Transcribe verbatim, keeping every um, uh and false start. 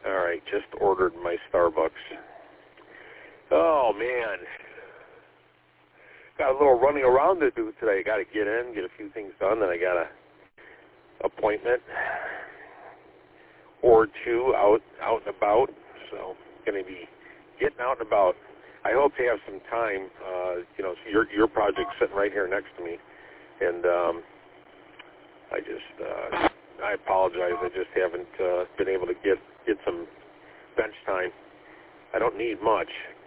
All right, just ordered my Starbucks. Oh, man. Got a little running around to do today. Got to get in, get a few things done, then I got a appointment or two out out and about. So going to be getting out and about. I hope to have some time. Uh, you know, your your project's sitting right here next to me, and um, I just uh, I apologize. I just haven't uh, been able to get get some bench time. I don't need much